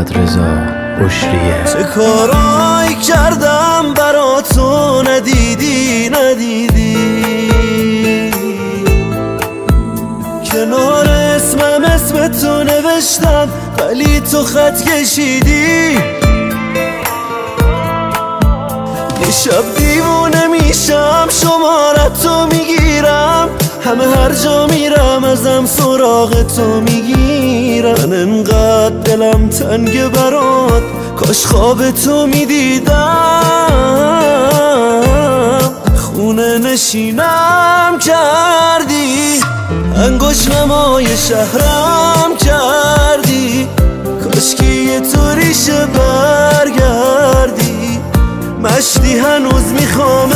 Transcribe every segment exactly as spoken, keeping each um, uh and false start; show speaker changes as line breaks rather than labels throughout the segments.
محمد رضا بشریه.
چه کارایی کردم برا تو ندیدی ندیدی، کنار اسمم اسم تو نوشتم ولی تو خط کشیدی. یه شب دیوونه میشم شمارتو میگیرم، همه هر جا میرم ازم سراغ تو میگیرم. من انقدر دلم تنگ برات کاش خواب تو میدیدم. خونه نشینم کردی، انگوش نمای شهرم کردی، کاش که یه طوریشه برگردی. مشتی هنوز میخوامه،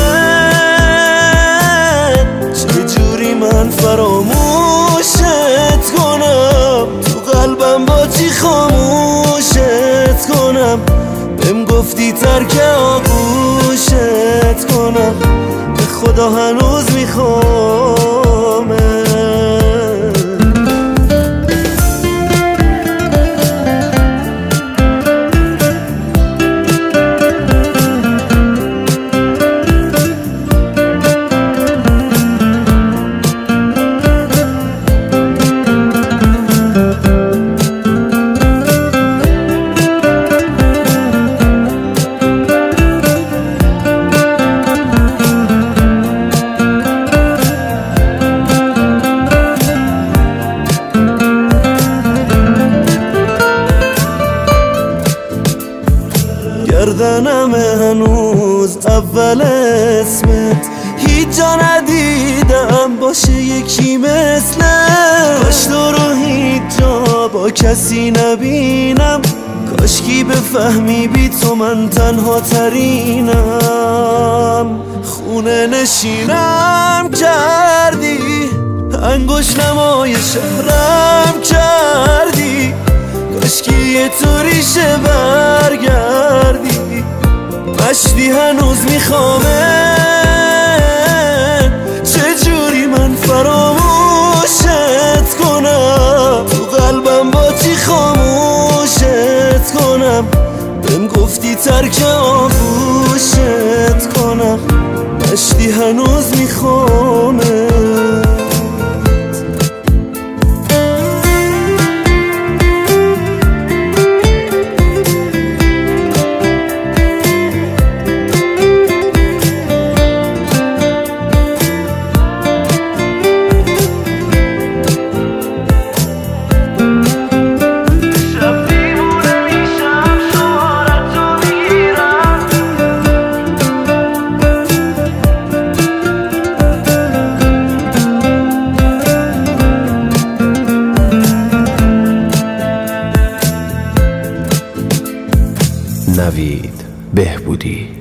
چجوری من فراموشت کنم، تو قلبم با چی خاموشت کنم. بهم گفتی ترک آغوشت کنم، به خدا هنوز میخوامه. گردنم هنوز اول اسمت، هیچ جا ندیدم باشه یکی مثلت. کاش تو رو هیچ جا با کسی نبینم، کاشکی بفهمی بی تو من تنها ترینم. خونه نشینم کردی، انگوش نمای شهرم کردی، کاشکی یه طوریشه برگردی. مشتی هنوز میخوامه، چجوری من فراموشت کنم، تو قلبم با چی خاموشت کنم. بهم گفتی ترک آغوشت کنم، مشتی هنوز میخوامه.
نوید بهبودی.